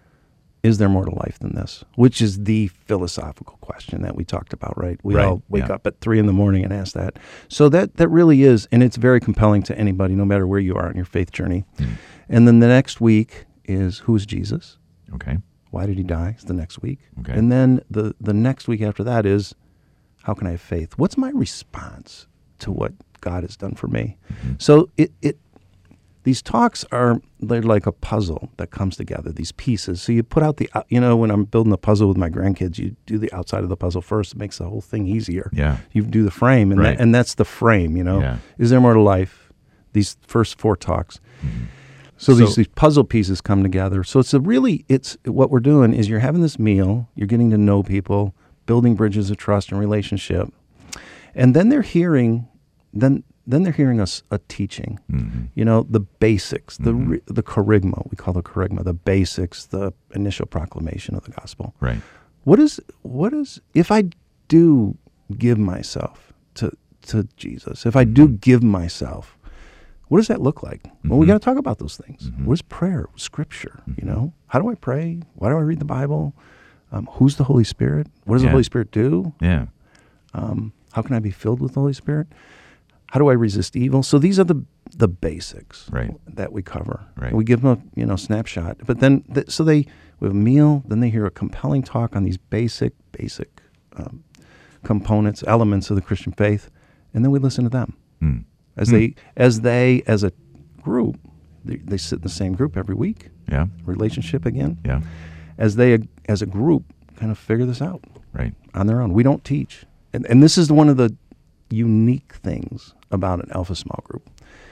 Is there more to life than this? Which is the philosophical question that we talked about, right? We right. all wake yeah. up at three in the morning and ask that. So that that really is, and it's very compelling to anybody, no matter where you are in your faith journey. Mm. And then the next week is, who is Jesus? Okay. Why did he die? It's the next week. Okay. And then the, the next week after that is, how can I have faith? What's my response to what God has done for me? Mm-hmm. So it, it these talks are, they're like a puzzle that comes together, these pieces. So you put out the, you know, when I'm building a puzzle with my grandkids, you do the outside of the puzzle first. It makes the whole thing easier. Yeah. You do the frame, and, right. that, and that's the frame, you know. Yeah. Is there more to life? These first four talks. Mm-hmm. So, So these, these puzzle pieces come together. So it's a really, it's what we're doing is you're having this meal, you're getting to know people, building bridges of trust and relationship, and then they're hearing, then then they're hearing us a, a teaching. Mm-hmm. You know, the basics, the Mm-hmm. re, the kerygma, we call the kerygma, the basics, the initial proclamation of the gospel. Right. What is what is if I do give myself to to Jesus, if I do give myself, what does that look like? Mm-hmm. Well, we got to talk about those things. Mm-hmm. What is prayer? Scripture, Mm-hmm. you know? How do I pray? Why do I read the Bible? Um, who's the Holy Spirit? What does Yeah. the Holy Spirit do? Yeah. Um, how can I be filled with the Holy Spirit? How do I resist evil? So these are the the basics Right. that we cover. Right. We give them a you know snapshot, but then th- so they we have a meal. Then they hear a compelling talk on these basic basic um, components, elements of the Christian faith, and then we listen to them. Mm. As Hmm. they, as they, as a group, they, they sit in the same group every week. Yeah. Relationship again. Yeah. As they, as a group, kind of figure this out. Right. On their own. We don't teach, and and this is one of the unique things about an Alpha small group.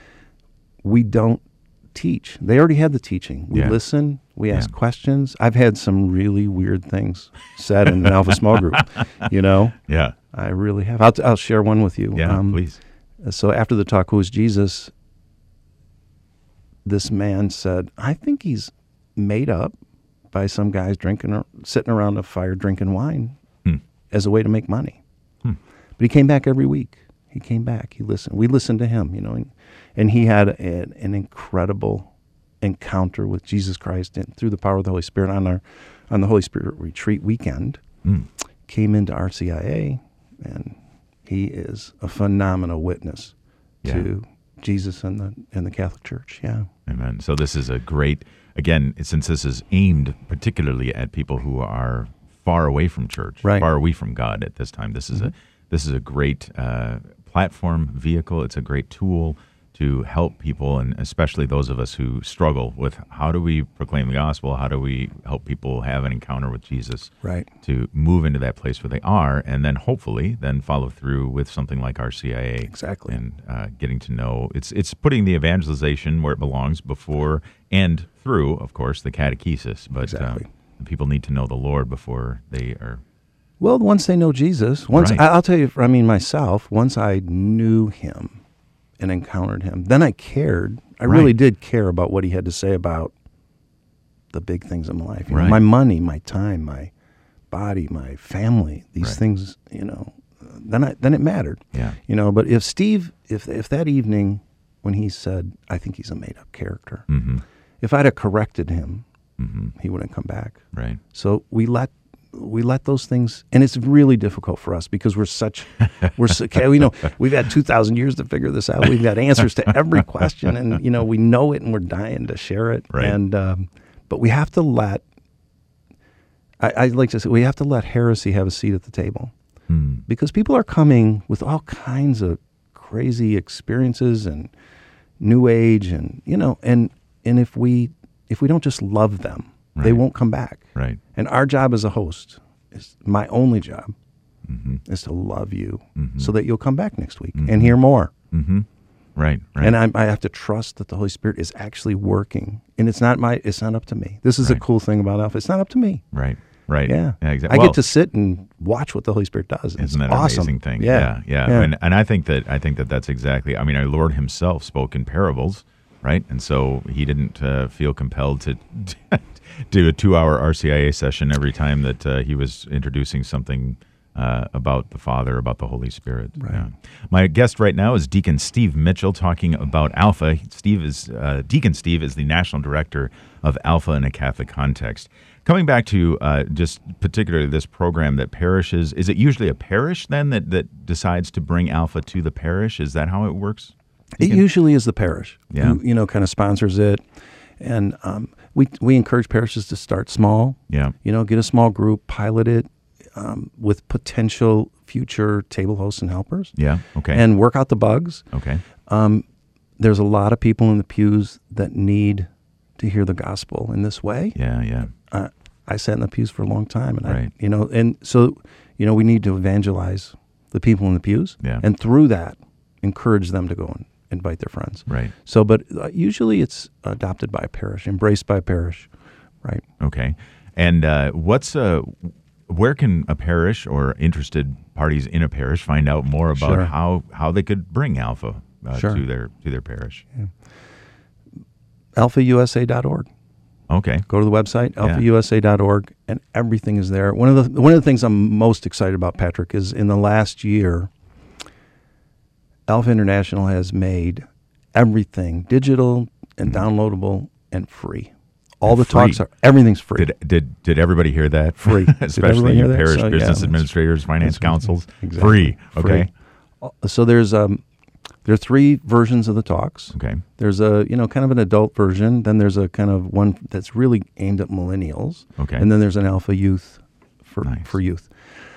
We don't teach. They already had the teaching. We Yeah. listen. We ask Yeah. questions. I've had some really weird things said in an Alpha small group. You know. Yeah. I really have. I'll t- I'll share one with you. Yeah. Um, please. So after the talk, who is Jesus? This man said, I think he's made up by some guys drinking, or sitting around a fire drinking wine Hmm. as a way to make money. Hmm. But he came back every week. He came back. He listened. We listened to him, you know, and, and he had an, an incredible encounter with Jesus Christ and through the power of the Holy Spirit on our on the Holy Spirit retreat weekend. Mm. Came into R C I A, and he is a phenomenal witness Yeah. to Jesus and the and the Catholic Church. Yeah. Amen. So this is a great, again, since this is aimed particularly at people who are far away from church, Right. far away from God at this time, this is Mhm. a this is a great uh, platform, vehicle. It's a great tool to help people, and especially those of us who struggle with how do we proclaim the gospel, how do we help people have an encounter with Jesus, Right. to move into that place where they are, and then hopefully then follow through with something like R C I A. Exactly. And uh, getting to know, it's it's putting the evangelization where it belongs before and through, of course, the catechesis. But Exactly. uh, people need to know the Lord before they are. Well, once they know Jesus, once Right. I, I'll tell you, I mean myself, once I knew him and encountered him, then I cared. I really Right. did care about what he had to say about the big things in my life. You know, Right. my money, my time, my body, my family, these Right. things, you know, then I, then it mattered. Yeah. You know, but if Steve, if if that evening when he said, I think he's a made up character, Mm-hmm. if I'd have corrected him, Mm-hmm. he wouldn't come back. Right. So we let we let those things, and it's really difficult for us because we're such we're so, okay, we know we've had two thousand years to figure this out. We've got answers to every question, and you know we know it, and we're dying to share it. Right. And um, but we have to let. I, I like to say we have to let heresy have a seat at the table. Hmm. because people are coming with all kinds of crazy experiences and new age, and you know, and and if we if we don't just love them, they Right. won't come back. Right. And our job as a host is my only job Mm-hmm. is to love you Mhm. so that you'll come back next week Mhm. and hear more. Mm-hmm. Right. Right. And I, I have to trust that the Holy Spirit is actually working, and it's not my. It's not up to me. This is the Right. cool thing about Alpha. It's not up to me. Right. Right. Yeah. Yeah. Exactly. I Well, get to sit and watch what the Holy Spirit does. Isn't It's that an awesome. amazing thing? Yeah. Yeah, yeah. Yeah. And and I think that I think that that's exactly. I mean, our Lord Himself spoke in parables, right? And so He didn't uh, feel compelled to do a two-hour R C I A session every time that uh, He was introducing something uh, about the Father, about the Holy Spirit. Right. Yeah. My guest right now is Deacon Steve Mitchell, talking about Alpha. Steve is uh, Deacon Steve is the national director of Alpha in a Catholic Context. Coming back to uh, just particularly this program that parishes, is it usually a parish then that, that decides to bring Alpha to the parish? Is that how it works? It usually is the parish Yeah. who, you know, kind of sponsors it. And um, we we encourage parishes to start small. Yeah. You know, get a small group, pilot it um, with potential future table hosts and helpers. Yeah, okay. And work out the bugs. Okay. Um, there's a lot of people in the pews that need to hear the gospel in this way. Yeah, yeah. Uh, I sat in the pews for a long time, and Right. I, you know, and so, you know, we need to evangelize the people in the pews, Yeah. and through that, encourage them to go and invite their friends. Right. So, but uh, usually it's adopted by a parish, embraced by a parish, right? Okay. And uh, what's uh, where can a parish or interested parties in a parish find out more about Sure. how, how they could bring Alpha uh, Sure. to their to their parish? alpha u s a dot org. Okay. Go to the website, Yeah. alpha u s a dot org, and everything is there. One of the one of the things I'm most excited about, Patrick, is in the last year, Alpha International has made everything digital and downloadable and free. All And the free. talks are everything's free. Did did did everybody hear that? Free. Did Especially everybody you hear that? parish So, yeah, business that's- administrators, finance that's what- councils. exactly. Free. Okay. Free. So there's um there are three versions of the talks. Okay. There's a you know kind of an adult version. Then there's a kind of one that's really aimed at millennials. Okay. And then there's an alpha youth for for youth.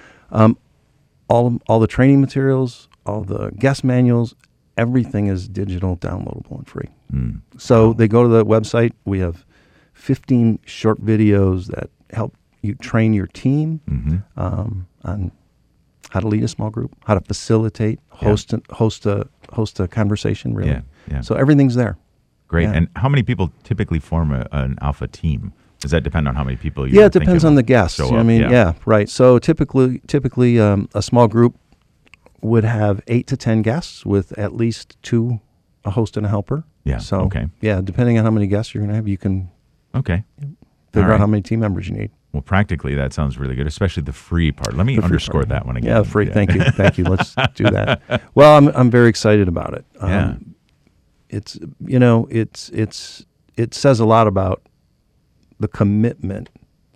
Um, all all the training materials, all the guest manuals, everything is digital, downloadable, and free. Mm. So they go to the website. We have fifteen short videos that help you train your team Mhm. um, on how to lead a small group, how to facilitate, host a, host a host a conversation. Really, Yeah, yeah. So everything's there. Great. Yeah. And how many people typically form a, an Alpha team? Does that depend on how many people you Yeah, it think depends will on the guests. show You know what I up? mean, Yeah. yeah. right. So typically, typically, um, a small group would have eight to ten guests with at least two, a host and a helper. Yeah, So okay. yeah, depending on how many guests you're going to have, you can Okay. figure All out how right. many team members you need. Well, practically, that sounds really good, especially the free part. Let me The free underscore part. that one again. Yeah, free. Thank you. Thank you. Let's do that. Well, I'm I'm very excited about it. Um, Yeah. It's you know it's it's it says a lot about the commitment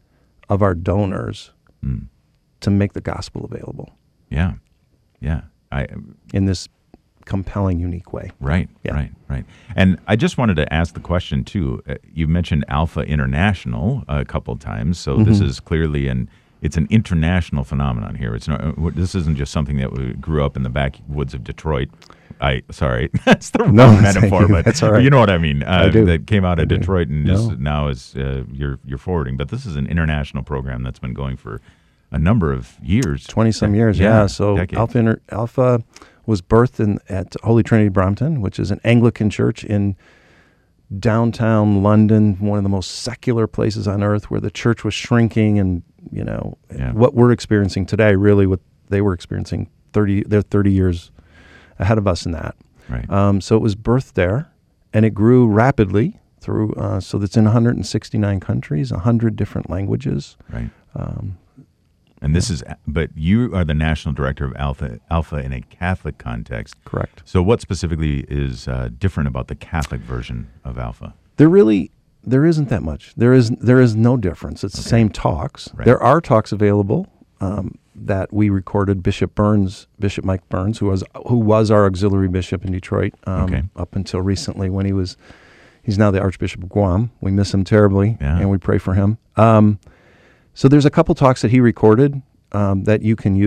of our donors Mm. to make the gospel available. Yeah. Yeah. I in this compelling, unique way. Right, Yeah. right, right. And I just wanted to ask the question too. Uh, you mentioned Alpha International a couple times, so this Mhm. is clearly an it's an international phenomenon here. It's not. uh, This isn't just something that we grew up in the backwoods of Detroit. I sorry, that's the wrong No, thank metaphor, you. but That's all right. you know what I mean. Uh, I do. That came out I of do. Detroit and No. just now is uh, you're you're forwarding. But this is an international program that's been going for a number of years, twenty some years. Yeah. So decades. Alpha Inter- Alpha was birthed in at Holy Trinity Brompton, which is an Anglican church in downtown London, one of the most secular places on earth, where the church was shrinking, and you know Yeah. what we're experiencing today, really what they were experiencing thirty they're thirty years ahead of us in that. Right. Um, so it was birthed there, and it grew rapidly through. Uh, so that's in one hundred sixty-nine countries, one hundred different languages. Right. Um, And this is, but you are the national director of Alpha Alpha in a Catholic context. Correct. So, what specifically is uh, different about the Catholic version of Alpha? There really, there isn't that much. There is, there is no difference. It's the same talks. Right. There are talks available um, that we recorded. Bishop Burns, Bishop Mike Burns, who was who was our auxiliary bishop in Detroit um, Okay. up until recently, when he was, he's now the Archbishop of Guam. We miss him terribly, Yeah. and we pray for him. Um, so there's a couple talks that he recorded um, that you can use.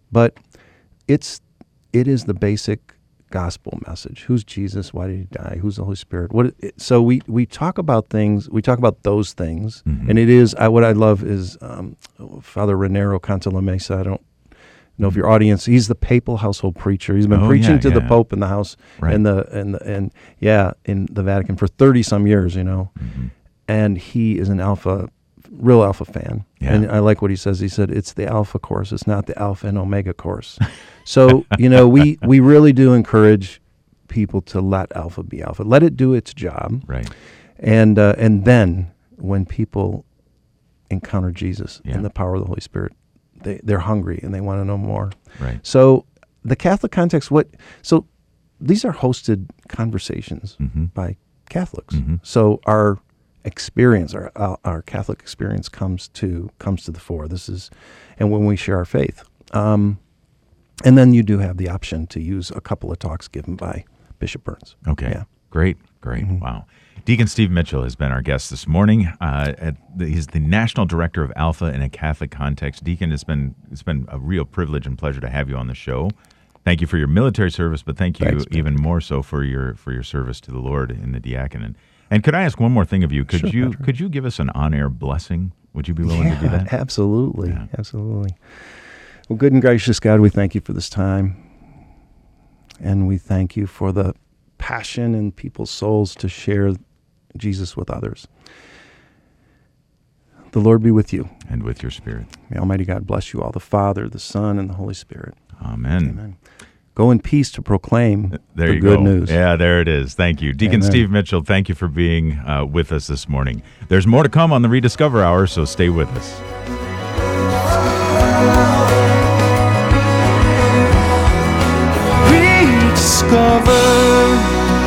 But it's it is the basic gospel message. Who's Jesus? Why did he die? Who's the Holy Spirit? What? It, so we we talk about things. We talk about those things, Mhm. and it is I, what I love is um, Father Renero Cantalamessa. I don't know if your audience. He's the papal household preacher. He's been Oh, preaching yeah, to the yeah. Pope in the house Right. and the and the, and yeah in the Vatican for thirty some years. You know, Mhm. and he is an Alpha, real Alpha fan. Yeah. And I like what he says. He said it's the Alpha course. It's not the Alpha and Omega course. So you know we we really do encourage people to let Alpha be Alpha. Let it do its job. Right. And uh, and then when people encounter Jesus Yeah. and the power of the Holy Spirit, they they're hungry and they want to know more. Right. So the Catholic context, what so these are hosted conversations Mhm. by Catholics. Mhm. So our experience, our our our Catholic experience comes to comes to the fore. This is, and when we share our faith, um, and then you do have the option to use a couple of talks given by Bishop Burns. Okay. Yeah. Great. Great. Wow. Deacon Steve Mitchell has been our guest this morning. Uh, at the, he's the National Director of Alpha in a Catholic Context. Deacon, it's been it's been a real privilege and pleasure to have you on the show. Thank you for your military service, but thank you Thanks, even more so for your for your service to the Lord in the diaconate. And could I ask one more thing of you? Could Sure, you Patrick. could you give us an on-air blessing? Would you be willing to do Yeah, that? Absolutely. Yeah. Absolutely. Well, good and gracious God, we thank you for this time. And we thank you for the passion in people's souls to share Jesus with others. The Lord be with you. And with your spirit. May Almighty God bless you all, the Father, the Son, and the Holy Spirit. Amen. Amen. Go in peace to proclaim There the you good go. news. Yeah, there it is. Thank you. Deacon Amen. Steve Mitchell, thank you for being uh, with us this morning. There's more to come on the Rediscover Hour, so stay with us. Rediscover.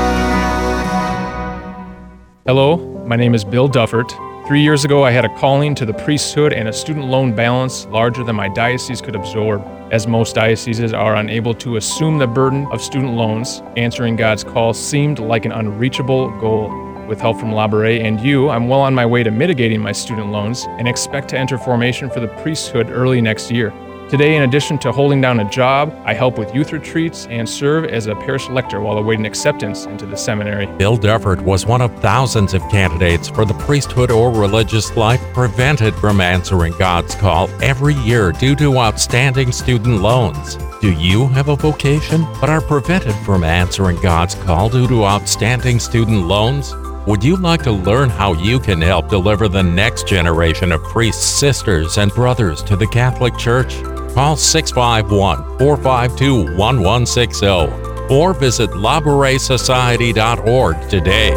Hello, my name is Bill Duffert. Three years ago, I had a calling to the priesthood and a student loan balance larger than my diocese could absorb. As most dioceses are unable to assume the burden of student loans, answering God's call seemed like an unreachable goal. With help from La Beret and you, I'm well on my way to mitigating my student loans and expect to enter formation for the priesthood early next year. Today, in addition to holding down a job, I help with youth retreats and serve as a parish lector while awaiting acceptance into the seminary. Bill Duffert was one of thousands of candidates for the priesthood or religious life prevented from answering God's call every year due to outstanding student loans. Do you have a vocation but are prevented from answering God's call due to outstanding student loans? Would you like to learn how you can help deliver the next generation of priests, sisters, and brothers to the Catholic Church? Call six five one, four five two, one one six zero or visit la beret society dot org today.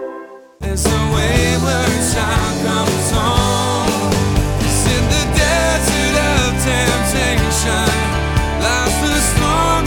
As the wayward child comes home, it's in the desert of temptation, lies the storm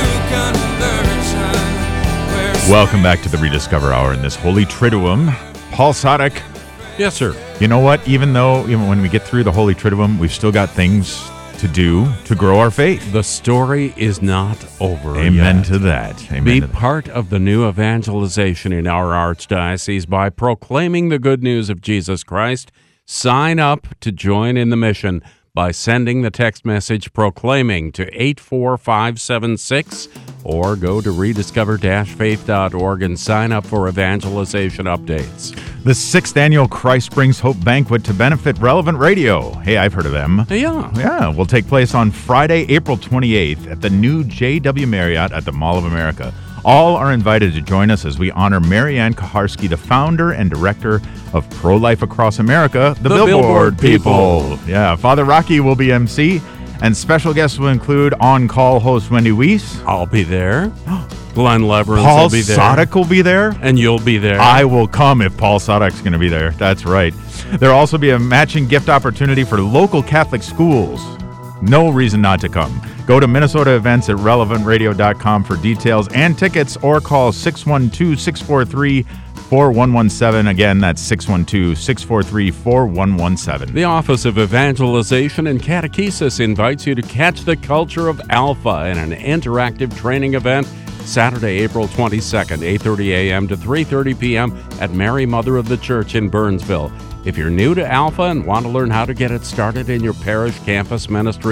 unto conversion. Where Welcome back to the Rediscover Hour in this Holy Triduum. Paul Sadek. Yes, sir. You know what? Even though even when we get through the Holy Triduum, we've still got things to do to grow our faith. The story is not over. Amen yet. to that. Amen Be to that. part of the new evangelization in our archdiocese by proclaiming the good news of Jesus Christ. Sign up to join in the mission by sending the text message proclaiming to eight four five seven six or go to rediscover dash faith dot org and sign up for evangelization updates. The sixth annual Christ Brings Hope Banquet to benefit Relevant Radio. Hey, I've heard of them. Yeah. Yeah, will take place on Friday, April twenty-eighth at the new J W Marriott at the Mall of America. All are invited to join us as we honor Marianne Kaharski, the founder and director of Pro-Life Across America, the, The Billboard, Billboard people. People. Yeah, Father Rocky will be M C, and special guests will include on-call host Wendy Weiss. I'll be there. Glenn Leverance Paul will be there. Sadek will be there. And you'll be there. I will come if Paul Sadek's going to be there. That's right. There'll also be a matching gift opportunity for local Catholic schools. No reason not to come. Go to Minnesota Events at relevant radio dot com for details and tickets, or call six one two, six four three, four one one seven. Again, that's six one two, six four three, four one one seven. The Office of Evangelization and Catechesis invites you to catch the culture of Alpha in an interactive training event Saturday, April twenty-second, eight thirty a.m. to three thirty p.m. at Mary Mother of the Church in Burnsville. If you're new to Alpha and want to learn how to get it started in your parish campus ministry,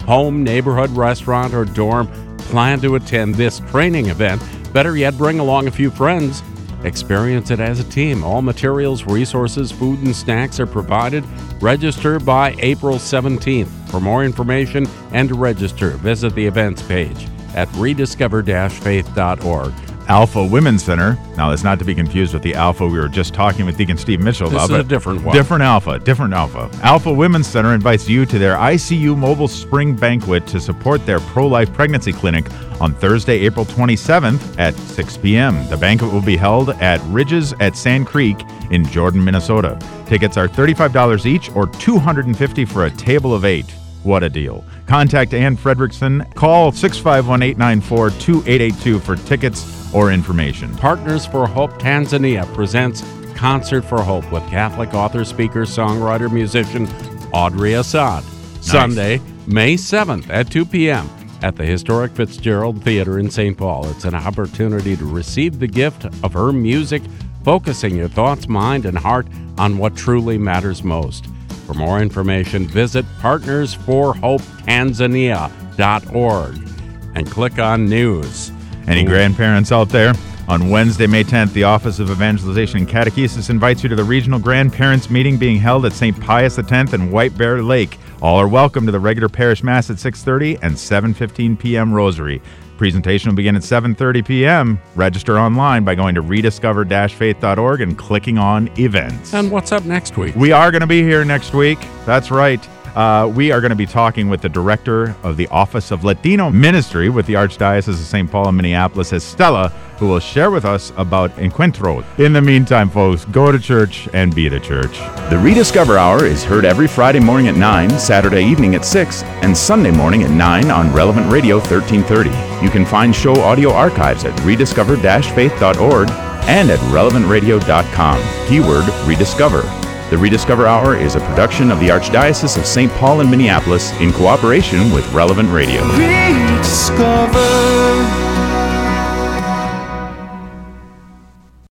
home, neighborhood, restaurant, or dorm plan to attend this training event, better yet, bring along a few friends. Experience it as a team. All materials, resources, food, and snacks are provided. Register by April seventeenth. For more information and to register, visit the events page at rediscover dash faith dot org. Alpha Women's Center. Now, that's not to be confused with the Alpha we were just talking with Deacon Steve Mitchell about. This is a different one. Different Alpha, different Alpha. Alpha Women's Center invites you to their I C U Mobile Spring Banquet to support their pro-life pregnancy clinic on Thursday, April twenty-seventh at six p.m. The banquet will be held at Ridges at Sand Creek in Jordan, Minnesota. Tickets are thirty-five dollars each or two hundred fifty dollars for a table of eight. What a deal. Contact Ann Fredrickson. Call six five one, eight nine four, two eight eight two for tickets or information. Partners for Hope Tanzania presents Concert for Hope with Catholic author, speaker, songwriter, musician Audrey Assad. Nice. Sunday, May seventh at two p.m. at the historic Fitzgerald Theater in Saint Paul. It's an opportunity to receive the gift of her music, focusing your thoughts, mind, and heart on what truly matters most. For more information, visit partners for hope tanzania dot org and click on News. Any grandparents out there? On Wednesday, May tenth, the Office of Evangelization and Catechesis invites you to the regional grandparents meeting being held at Saint Pius X and White Bear Lake. All are welcome to the regular parish mass at six thirty and seven fifteen p.m. Rosary. Presentation will begin at seven thirty p.m. Register online by going to rediscover dash faith dot org and clicking on events. And what's up next week? We are going to be here next week. That's right. Uh, we are going to be talking with the director of the Office of Latino Ministry with the Archdiocese of Saint Paul and Minneapolis, Estella, who will share with us about Encuentro. In the meantime, folks, go to church and be the church. The Rediscover Hour is heard every Friday morning at nine, Saturday evening at six, and Sunday morning at nine on Relevant Radio thirteen thirty. You can find show audio archives at rediscover dash faith dot org and at relevant radio dot com. Keyword Rediscover. The Rediscover Hour is a production of the Archdiocese of Saint Paul and Minneapolis in cooperation with Relevant Radio. Rediscover.